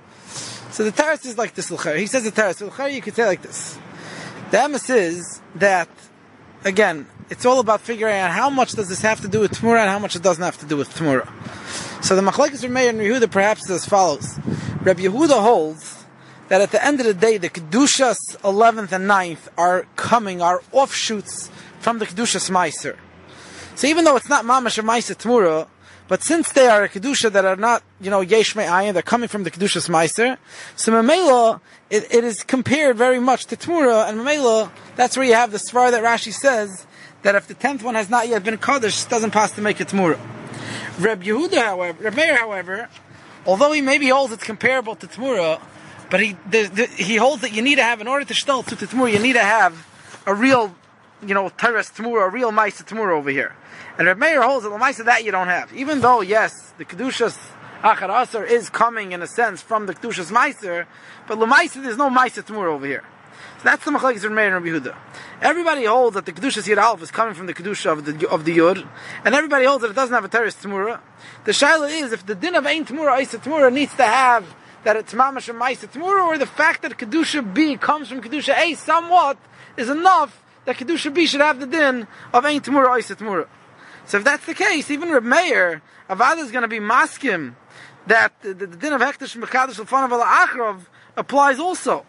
So the teretz is like this l'chayr. He says the teretz. L'chayr you could say like this. The emes is that, again, it's all about figuring out how much does this have to do with Tmura and how much it doesn't have to do with Tmura. So the machlekes Reb Meir and Yehuda perhaps is as follows. Reb Yehuda holds that at the end of the day, the Kedushas 11th and 9th are offshoots from the Kedushas Meiser. So even though it's not Mamash or Meiser Tmura, but since they are a Kedusha that are not, Yesh Me'ayin, they're coming from the Kedushas Meiser, so Mamela, it is compared very much to Tmura, and Mamela, that's where you have the Svar that Rashi says, that if the 10th one has not yet been Kaddish, it doesn't pass to make it Tmura. Reb Meir, however, although he maybe holds it's comparable to Tmura, but he holds that you need to have, in order to shtel to Tmura, you need to have a real, Teres Tmura, a real Maisa Tmura over here. And Reb Meir holds that the Maisa that you don't have. Even though, yes, the Kedushas Achar Asar is coming, in a sense, from the Kedushas Meiser, but L'Maisa, there's no Maisa Tmura over here. So that's the Machlekes Reb Meir and Rabbi Yehuda. Everybody holds that the Kedushas Yud Aleph is coming from the Kedusha of the Yud, and everybody holds that it doesn't have a Teres Tmura. The Shaila is, if the din of Ein Tmura, Eisa Tmura needs to have that it's mamash and ma'isa Tmura, or the fact that Kedusha B comes from Kedusha A somewhat is enough that Kedusha B should have the din of Ein Tmura, Eisa Tmura. So if that's the case, even Reb Meir, Avad is going to be maskim that the din of Hektish Mekadosh L'fanav Ala'achrov applies also.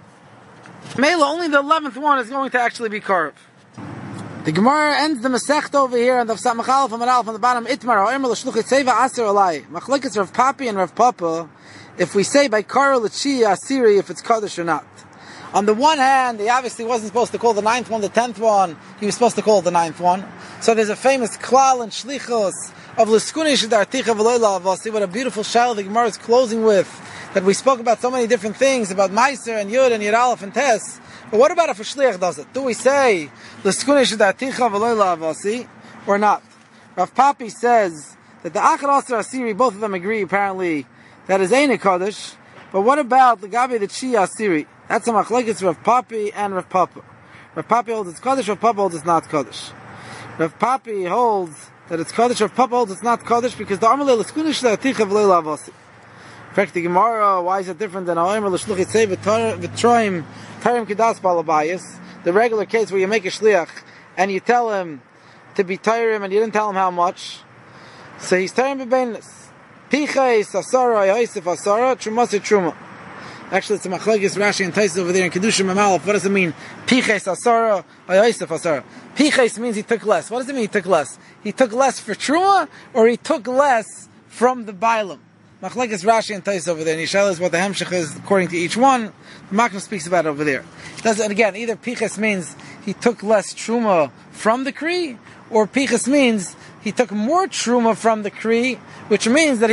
Mela, only the 11th one is going to actually be carved. The Gemara ends the Masechta over here on the Samach Aleph and Aleph on the bottom. Itmar ha'omer l'shluchit seva aser alai. Machlekes Rav Papi and Rav Papa. If we say by Karo L'chi Asiri, if it's Kaddish or not. On the one hand, he obviously wasn't supposed to call the 9th one the 10th one. He was supposed to call the 9th one. So there's a famous klal and shlichos of L'skunish d'articha v'loy la'avos. See what a beautiful shal the Gemara is closing with. That we spoke about so many different things about Meiser and Yud and Yud Aleph and Tes. But what about if a shliach does it? Do we say L'skunish d'articha v'loy la'avosi or not? Rav Papi says that the Achar Asar Asiri, both of them agree apparently that is Ein Kaddish, But what about the Gabi the Chia Asiri? That's a machlekes Rav Papi and Rav Papa. Rav Papi holds it's Kaddish, Rav Papa holds it's not Kaddish. Rav Papi holds that it's Kaddish, Rav Papa holds it's not Kaddish because the Amalei L'skunish L'aticha V'lei L'avasi. In fact, the Gemara, why is it different than Ha'omer L'shluch Yitzei V'troim Tarim Kedas Balabayis? The regular case where you make a shliach and you tell him to be Tarim and you didn't tell him how much. So he's Tarim B'beinis. Pichais Asara Yosef Asara Trumasi Truma. Actually, it's a machlekes Rashi and Taisus over there in Kedushim Amalef. What does it mean? Pichais Asara Yosef Asara. Pichais means he took less. What does it mean he took less? He took less for Truma or he took less from the Bailam? Machlekes Rashi and Taisus over there. And Yishal is what the Hemshech is according to each one. The Makna speaks about it over there. Does it again? Either Pichais means he took less Truma from the Kri, or Pichais means he took more Truma from the Kri, which means that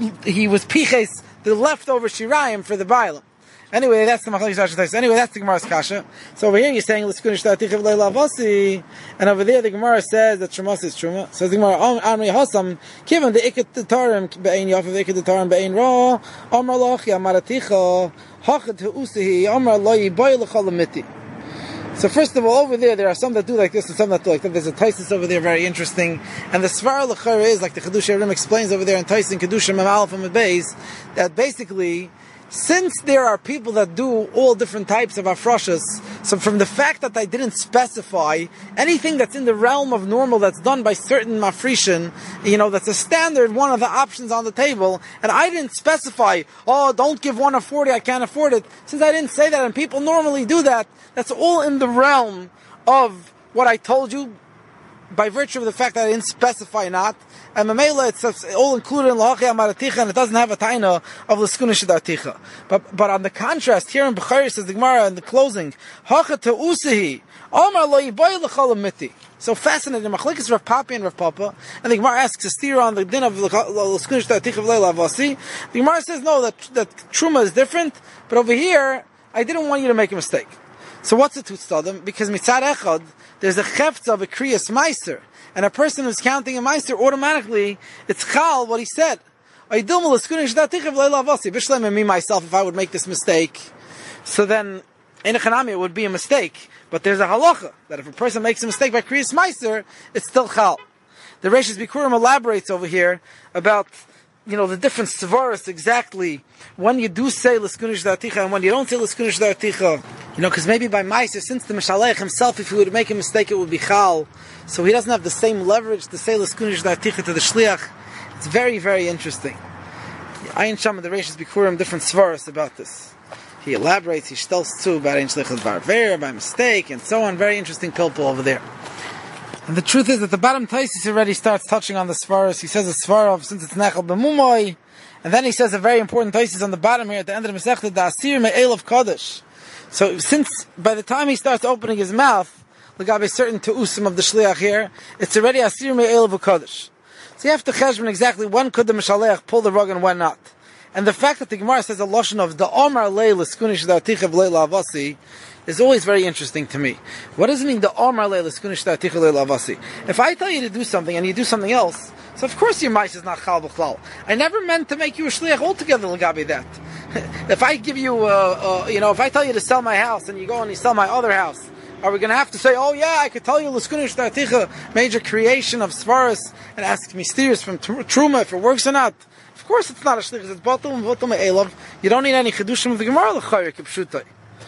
he was Pichais the leftover Shirayim for the Bailam. Anyway, that's the Machlekes Rashi Taisus. Anyway, that's the Gemara's Kasha. So over here you're saying L'skunish L'aticha V'lei L'avasi, and over there the Gemara says that Truma is Truma. Says the Gemara, Amri Hasam, given the Ikat Tarim Be'ein Yafav Ikat Tarim Be'ein Ra, Amar Lochi Amaraticha, Hachat Hu'usihi, Amar Lo Yiboy L'chol Amiti. So first of all, over there are some that do like this and some that do like that. There's a Taisus over there, very interesting. And the Svara L'chara is, like the Chedush Yerim explains over there in Taisus and Kedushim and Aleph and Beis, that basically, since there are people that do all different types of afroshas, so from the fact that I didn't specify anything that's in the realm of normal that's done by certain mafrishin, that's a standard one of the options on the table, and I didn't specify, don't give one a 40, I can't afford it. Since I didn't say that, and people normally do that, that's all in the realm of what I told you, by virtue of the fact that I didn't specify not, and Mamela, it's all included in L'Hachi Amaraticha, and it doesn't have a taina of L'skunish D'Articha. But on the contrast, here in Bukhari says the Gemara in the closing, Hacha Te'usihi, Omar Lo Yiboy L'chol Amiti. So fascinating, Machlekes Rav Papi and Rav Papa, and the Gemara asks a steer on the din of L'skunish D'Articha V'lei L'avasi. The Gemara says, no, that Truma is different, but over here, I didn't want you to make a mistake. So what's the Tutzadim? Because Mitzad Echad, there's a chefza of a kriyas meiser, and a person who's counting a meiser, automatically, it's chal what he said. Me myself, if I would make this mistake, so then, in a chanami, it would be a mistake. But there's a halacha, that if a person makes a mistake by kriyas meiser, it's still chal. The Reishis Bikurim elaborates over here about the different svaras exactly when you do say l'skunish d'articha and when you don't say l'skunish d'articha. Because maybe by Meiser, since the Mishalech himself, if he would make a mistake, it would be chal. So he doesn't have the same leverage to say l'skunish d'articha to the shliach. It's very, very interesting. Ayin Sham and the Reishis Bikurim different svaras about this. He elaborates, he tells too about Ein Shlichus Barver, by mistake, and so on. Very interesting pilpul over there. And the truth is that the bottom Taisus already starts touching on the svaras. He says a svara of, since it's nechal b'mumoy, and then he says a very important Taisus on the bottom here at the end of the Masechta, the asir me'el of kodesh. So since by the time he starts opening his mouth, l'gabe certain te'usim of the shliach here, it's already asir me'el of kodesh. So you have to cheshbon exactly when could the Mishalech pull the rug and when not. And the fact that the Gemara says a lashon of the Omar Lei l'skunish d'articha v'lei l'avasi is always very interesting to me. What does it mean, the Omar Lei l'skunish d'articha v'lei l'avasi? If I tell you to do something and you do something else, so of course your mice is not chal b'chlal. I never meant to make you a shliach altogether l'gabi that. If I give you, if I tell you to sell my house and you go and you sell my other house, are we going to have to say, oh yeah, I could tell you l'skunish d'articha, major creation of svaras, and ask mysterious from Truma if it works or not? Of course it's not a shlichus, it's batul and batul me'elav. You don't need any chedushim of the Gemara l'chayr k'pshutai.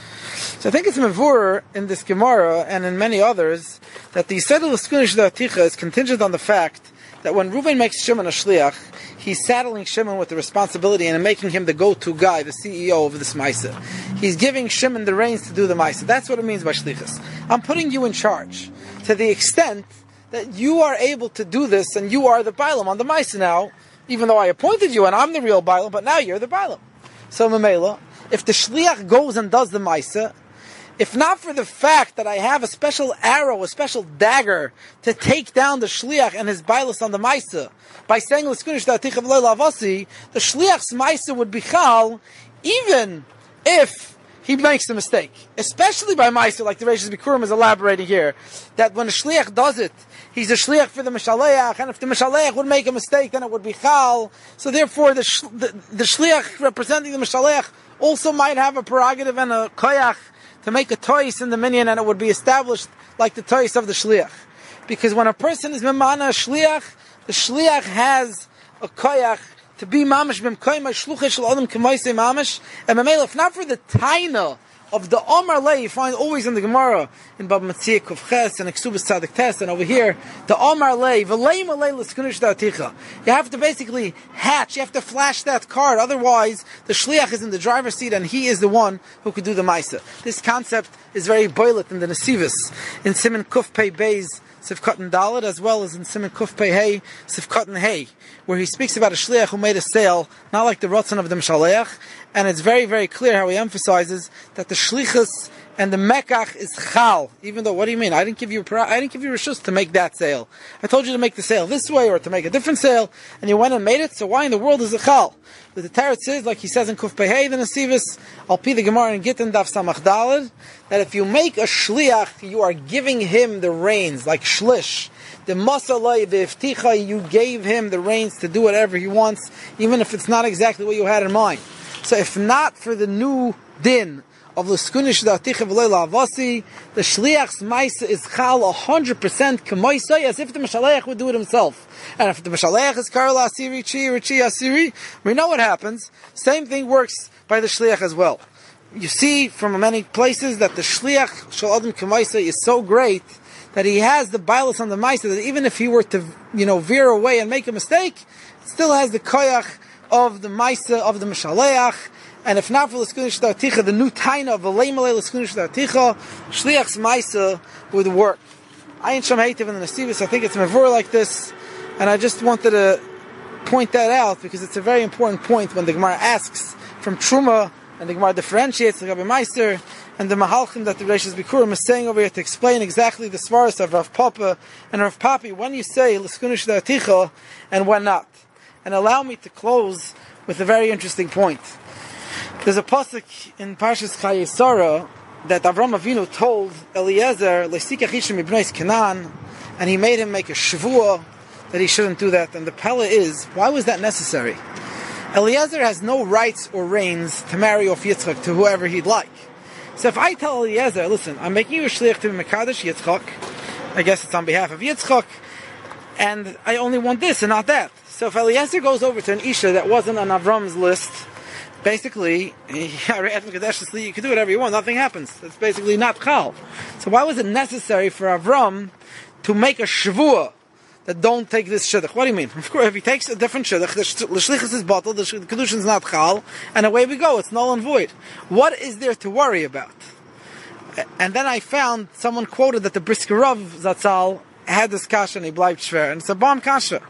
So I think it's mevur in this Gemara and in many others that the Yisrael l'skunish d'articha is contingent on the fact that when Reuven makes Shimon a shliach, he's saddling Shimon with the responsibility and making him the go-to guy, the CEO of this Maisa. He's giving Shimon the reins to do the Maisa. That's what it means by shlichus. I'm putting you in charge to the extent that you are able to do this and you are the Bailam on the Maisa now, even though I appointed you and I'm the real Bailam, but now you're the Bailam. So Mamela, if the shliach goes and does the Maisa, if not for the fact that I have a special arrow, a special dagger to take down the shliach and his bailas on the Maisa, by saying l'skunish d'articha v'lei l'avasi, the shliach's Maisa would be chal, even if he makes a mistake. Especially by Meiser, like the Reishis Bikurim is elaborating here, that when a Shliach does it, he's a Shliach for the Mishaleach, and if the Mishaleach would make a mistake, then it would be Chal. So therefore, the Shliach representing the Mishaleach also might have a prerogative and a koyach to make a tois in the minyan, and it would be established like the tois of the Shliach. Because when a person is memana Shliach, the Shliach has a koyach to be mamish b'mkoyma shluchah shel adam k'moisei mamish, and memela, if not for the taina of the Omar Lei, you find always in the Gemara in Bab Metzia Kuf Ches and Eksubas Tzadik Tes, and over here the Omar Lei v'lei malei l'skunish da'aticha. You have to basically hatch. You have to flash that card. Otherwise, the shliach is in the driver's seat, and he is the one who could do the ma'isa. This concept is very boilet in the Nesivus in Siman Kuf Pei Beis Sivkot and Dalet, as well as in Siman Kuf Pei Hey Sivkot and Hey, where he speaks about a shliach who made a sale, not like the Ratzon of the Mishaleach, and it's very, very clear how he emphasizes that the shlichus and the mekach is chal. Even though, what do you mean? I didn't give you reshus to make that sale. I told you to make the sale this way or to make a different sale, and you went and made it. So why in the world is it chal? But the Teretz says, like he says in Kuf Pei Hey, the Nesivus, Al Pi the Gemara in Gittin Daf Samach Daled, that if you make a shliach, you are giving him the reins, like shlish. The masalai, the ifticha, you gave him the reins to do whatever he wants, even if it's not exactly what you had in mind. So if not for the new din of l'skunish da'aticha v'lei la'avasi, the shliach's maisa is chal 100% k'moisai, as if the mishaleach would do it himself. And if the mishaleach is karla asiri, chi asiri, we know what happens. Same thing works by the shliach as well. You see from many places that the shliach shel adam k'moisai is so great that he has the bias on the maisa, that even if he were to, veer away and make a mistake, it still has the koyach of the maisa of the mishaleach. And if not for l'skunish da'aticha, the new taina of v'lei malei l'skunish da'aticha, shliach's maisa would work. Ayin Sham Heitiv in the Nesivus, I think it's mevur like this, and I just wanted to point that out because it's a very important point when the Gemara asks from Truma, and the Gemara differentiates the Rabbi Meiser and the Mahalchim that the Reishis Bikurim is saying over here to explain exactly the svaras of Rav Papa and Rav Papi, when you say l'skunish da'aticha and when not. And allow me to close with a very interesting point. There's a pasuk in Parshas Chayei Sarah that Avram Avinu told Eliezer le'sikach ishim ibnais Canaan, and he made him make a shavua that he shouldn't do that. And the pella is, why was that necessary? Eliezer has no rights or reins to marry off Yitzchak to whoever he'd like. So if I tell Eliezer, listen, I'm making you a shliach to be Mekadosh Yitzchak, I guess it's on behalf of Yitzchak, and I only want this and not that. So if Eliezer goes over to an Isha that wasn't on Avram's list, basically, you can do whatever you want, nothing happens. It's basically not chal. So why was it necessary for Avram to make a shavua that don't take this shidduch? What do you mean? Of course, if he takes a different shidduch, the shlichus is bottled, the kedushin is not chal, and away we go, it's null and void. What is there to worry about? And then I found, someone quoted that the Briskerov Zatzal had this kasha and he bleibt shver, and it's a bomb kasha.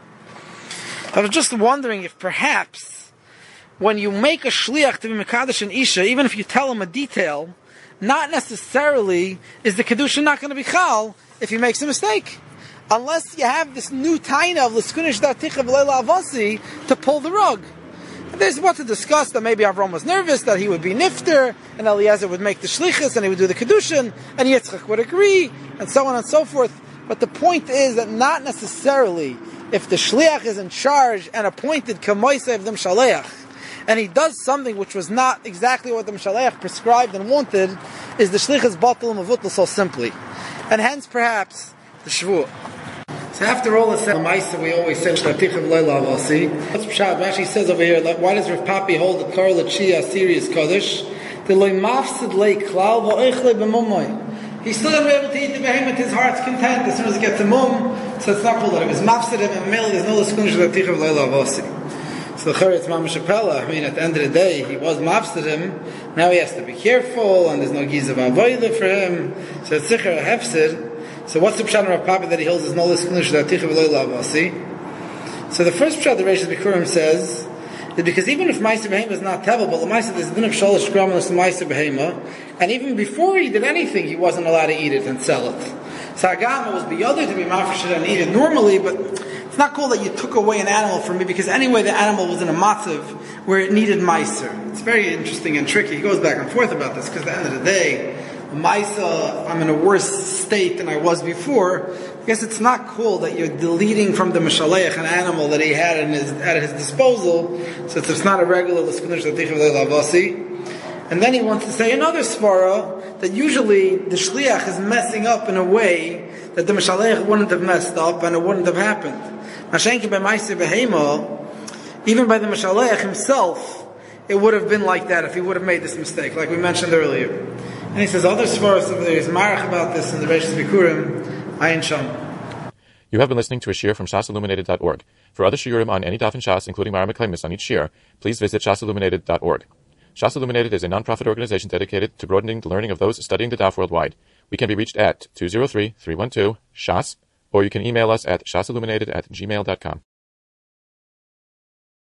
I was just wondering if perhaps when you make a shliach to be mekadosh and isha, even if you tell him a detail, not necessarily is the kedusha not going to be chal if he makes a mistake, unless you have this new taina of l'skunish da'aticha v'lei la'avasi to pull the rug. And there's what to discuss, that maybe Avram was nervous that he would be nifter, and Eliezer would make the shlichus and he would do the kedushin, and Yitzchak would agree, and so on and so forth. But the point is that not necessarily if the shliach is in charge and appointed kamoisei of the mshaleach, and he does something which was not exactly what the mshaleach prescribed and wanted, is the shlichus batel mavutl so simply. And hence perhaps the shvuah. So after all the Maisa, we always say Shaticha v'lei la'avasi. What's Pshat? Rashi says over here, why does Rav Papi hold the Kar L'Chi Asiri is Kodesh? The loy mafsid lei klal v'oichle b'mumoi. He's still going to be able to eat the behemoth, his heart's content, as soon as he gets a mum, so it's not pulled out of his mafsid him, and male, there's no l'skunish Shaticha v'lei la'avasi. So the it's Mamash Apella. I mean, at the end of the day, he was mafsid him, now he has to be careful, and there's no giz of avodah for him, so it's sicher a hefsid. So what's the pshat of Rav Papi that he holds is no l'skunish da'aticha v'lo la'avasi? So the first pshat the Reishis Bikurim says is because even if Ma'aser Behema is not tevel, but the Ma'aser there's din of shalosh gramas to Ma'aser Behema, and even before he did anything, he wasn't allowed to eat it and sell it. So Agama was beyother to be mafresh and eat it normally, but it's not cool that you took away an animal from me, because anyway the animal was in a matzav where it needed meiser. It's very interesting and tricky. He goes back and forth about this, because at the end of the day, meiser, I'm in a worse state than I was before. I guess it's not cool that you're deleting from the Mishaleach an animal that he had at his disposal, so it's not a regular l'skunush l'tichav le'lavasi. And then he wants to say another svara, that usually the shliach is messing up in a way that the Mishaleach wouldn't have messed up and it wouldn't have happened. Mashenki b'maiseh behema, even by the Mishaleach himself, it would have been like that if he would have made this mistake, like we mentioned earlier. And he says other svaras, there is marach about this in the Reishis Bikurim, Ayin Sham. You have been listening to a shiur from shasilluminated.org. For other shiurim on any daf in Shas, including Mara Meklemis on each shiur, please visit shasilluminated.org. Shas Illuminated is a non-profit organization dedicated to broadening the learning of those studying the daf worldwide. We can be reached at 203-312-SHAS, or you can email us at shasilluminated@gmail.com.